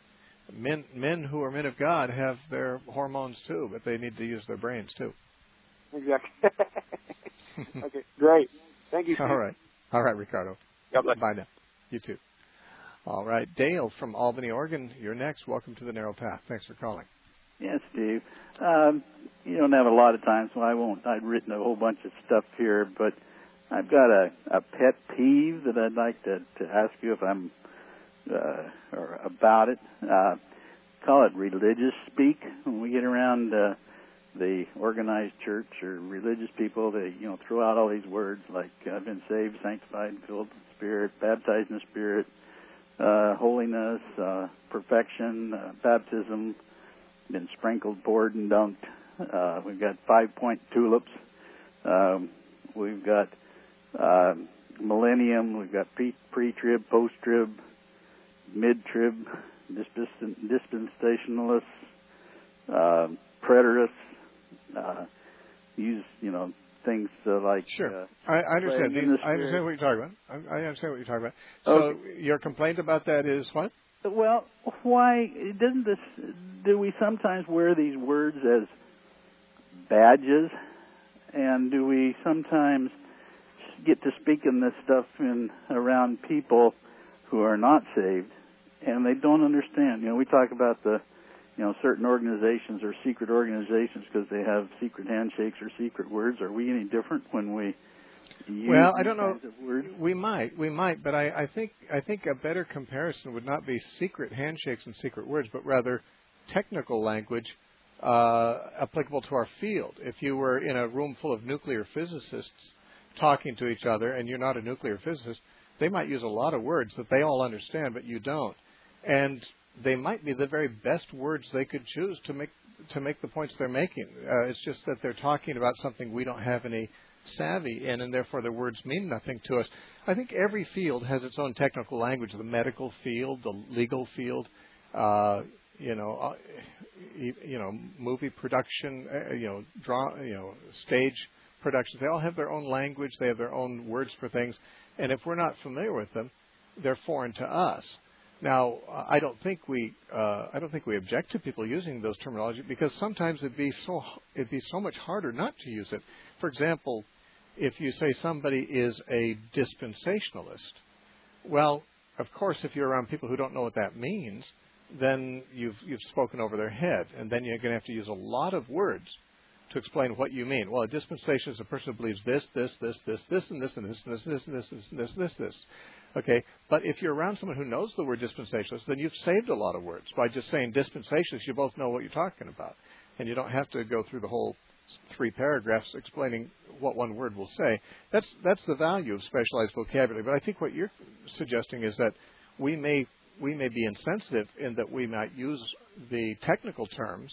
men men who are men of God have their hormones too, but they need to use their brains too. Exactly. Okay, great. Thank you, Steve. All right. All right, Ricardo. God bless. Bye now. You too. All right. Dale from Albany, Oregon, you're next. Welcome to the Narrow Path. Thanks for calling. Yes, Steve. Um, you don't have a lot of time, so I won't. I've written a whole bunch of stuff here, but I've got a, a pet peeve that I'd like to, to ask you if I'm uh, or about it. Uh, call it religious speak. When we get around uh, the organized church or religious people, they you know throw out all these words like I've been saved, sanctified, filled with the Spirit, baptized in the Spirit, uh, holiness, uh, perfection, uh, baptism. Been sprinkled, poured, and dunked. Uh, we've got five-point tulips. Um, we've got uh, millennium. We've got pre- pre-trib, post-trib, mid-trib, dispens- dispensationalists, uh, preterists. Uh, use you know things uh, like sure. Uh, I, I understand. the I understand what you're talking about. I, I understand what you're talking about. So okay. Your complaint about that is what? Well, why doesn't this? Do we sometimes wear these words as badges, and do we sometimes get to speaking this stuff in around people who are not saved, and they don't understand? You know, we talk about the, you know, certain organizations or secret organizations because they have secret handshakes or secret words. Are we any different when we? Well, I don't know. We might, we might, but I, I think I think a better comparison would not be secret handshakes and secret words, but rather technical language uh, applicable to our field. If you were in a room full of nuclear physicists talking to each other, and you're not a nuclear physicist, they might use a lot of words that they all understand, but you don't, and they might be the very best words they could choose to make to make the points they're making. Uh, it's just that they're talking about something we don't have any savvy in, and therefore their words mean nothing to us. I think every field has its own technical language. The medical field, the legal field, uh, you know, uh, you know, movie production, uh, you know, draw, you know, stage productions. They all have their own language. They have their own words for things, and if we're not familiar with them, they're foreign to us. Now, I don't think we, uh, I don't think we object to people using those terminology, because sometimes it'd be so, it'd be so much harder not to use it. For example, if you say somebody is a dispensationalist, well, of course, if you're around people who don't know what that means, then you've you've spoken over their head, and then you're going to have to use a lot of words to explain what you mean. Well, a dispensation is a person who believes this, this, this, this, this, and this, and this, and this, and this, and this, and this, and this, this. Okay, but if you're around someone who knows the word dispensationalist, then you've saved a lot of words by just saying dispensationalist. You both know what you're talking about. and you don't have to go through the whole three paragraphs explaining what one word will say. That's that's the value of specialized vocabulary. But I think what you're suggesting is that we may we may be insensitive in that we might use the technical terms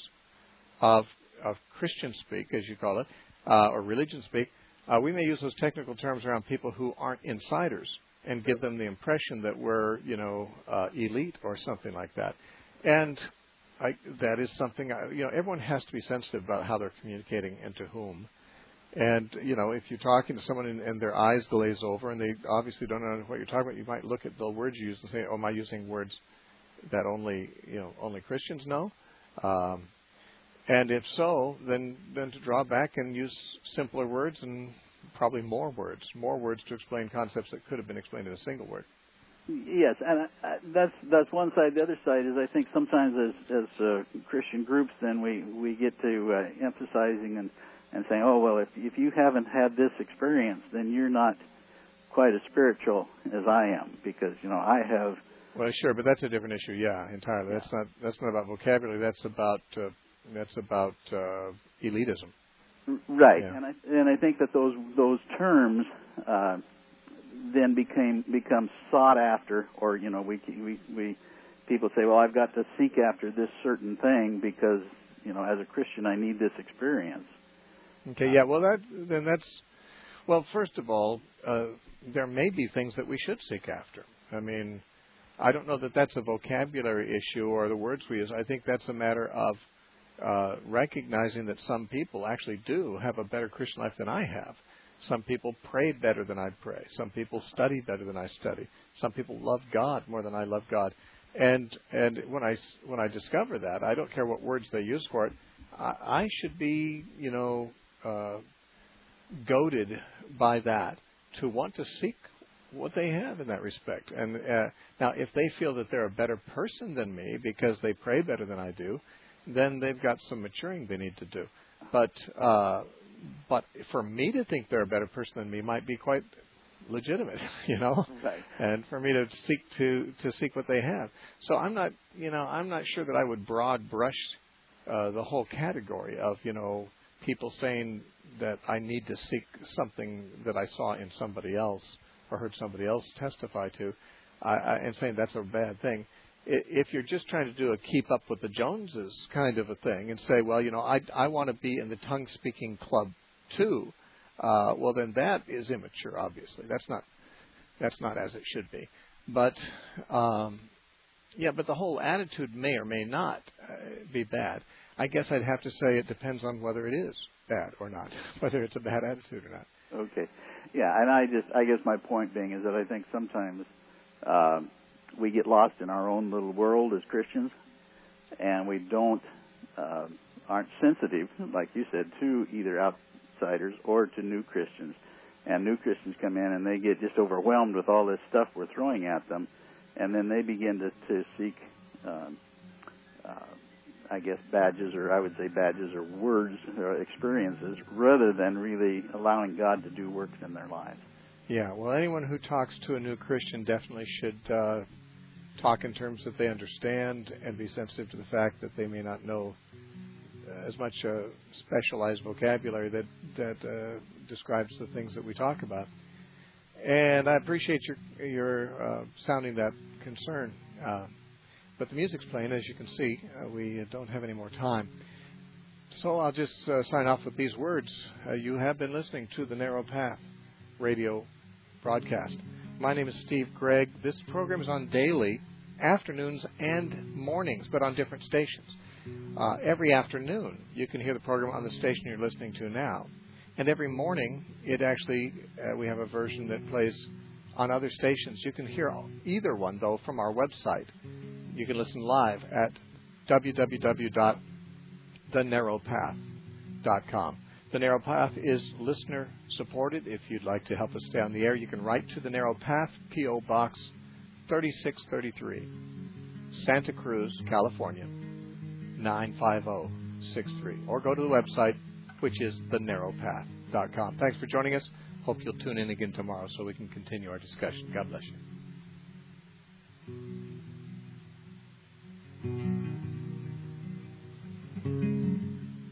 of of Christian speak, as you call it, uh, or religion speak. Uh, we may use those technical terms around people who aren't insiders and give them the impression that we're, you know, uh, elite or something like that. And I, that is something, I, you know, everyone has to be sensitive about how they're communicating and to whom. And, you know, if you're talking to someone and, and their eyes glaze over and they obviously don't know what you're talking about, you might look at the words you use and say, oh, am I using words that only, you know, only Christians know? Um, and if so, then, then to draw back and use simpler words and probably more words, more words to explain concepts that could have been explained in a single word. Yes, and uh, that's that's one side. The other side is I think sometimes as as uh, Christian groups, then we we get to uh, emphasizing and, and saying, oh well, if if you haven't had this experience, then you're not quite as spiritual as I am, because you know I have. Well, sure, but that's a different issue. Yeah, entirely. That's not that's not about vocabulary. That's about uh, that's about uh, elitism. Right, yeah. and I and I think that those those terms. Uh, then became become sought after, or you know, we we we people say, well, I've got to seek after this certain thing because you know, as a Christian, I need this experience. Okay, yeah, well, that then that's well. First of all, uh, there may be things that we should seek after. I mean, I don't know that that's a vocabulary issue or the words we use. I think that's a matter of uh, recognizing that some people actually do have a better Christian life than I have. Some people pray better than I pray. Some people study better than I study. Some people love God more than I love God. And and when I when I discover that, I don't care what words they use for it. I, I should be, you know, uh, goaded by that to want to seek what they have in that respect. And uh, now, if they feel that they're a better person than me because they pray better than I do, then they've got some maturing they need to do. But uh, But for me to think they're a better person than me might be quite legitimate, you know. Right. And for me to seek to, to seek what they have. So I'm not, you know, I'm not sure that I would broad brush uh, the whole category of, you know, people saying that I need to seek something that I saw in somebody else or heard somebody else testify to, I, I, and saying that's a bad thing. If you're just trying to do a keep up with the Joneses kind of a thing and say, well, you know, I, I want to be in the tongue-speaking club too, uh, well, then that is immature, obviously. That's not that's not as it should be. But, um, yeah, but the whole attitude may or may not uh, be bad. I guess I'd have to say it depends on whether it is bad or not, whether it's a bad attitude or not. Okay. Yeah, and I just, I guess my point being is that I think sometimes um, we get lost in our own little world as Christians, and we don't, uh, aren't sensitive, like you said, to either outsiders or to new Christians. And new Christians come in and they get just overwhelmed with all this stuff we're throwing at them, and then they begin to, to seek, um, uh, I guess, badges, or I would say badges or words or experiences, rather than really allowing God to do works in their lives. Yeah, well, anyone who talks to a new Christian definitely should uh, talk in terms that they understand and be sensitive to the fact that they may not know uh, as much uh, specialized vocabulary that that uh, describes the things that we talk about. And I appreciate your your uh, sounding that concern. Uh, but the music's playing, as you can see. Uh, we don't have any more time. So I'll just uh, sign off with these words. Uh, you have been listening to The Narrow Path radio broadcast. My name is Steve Gregg. This program is on daily, afternoons, and mornings, but on different stations. Uh, every afternoon, you can hear the program on the station you're listening to now. And every morning, it actually, uh, we have a version that plays on other stations. You can hear either one, though, from our website. You can listen live at w w w dot the narrow path dot com. The Narrow Path is listener-supported. If you'd like to help us stay on the air, you can write to The Narrow Path, P O. Box thirty-six thirty-three, Santa Cruz, California, nine five zero six three. Or go to the website, which is the narrow path dot com. Thanks for joining us. Hope you'll tune in again tomorrow so we can continue our discussion. God bless you.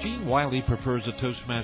Gene Wiley prefers a Toastmaster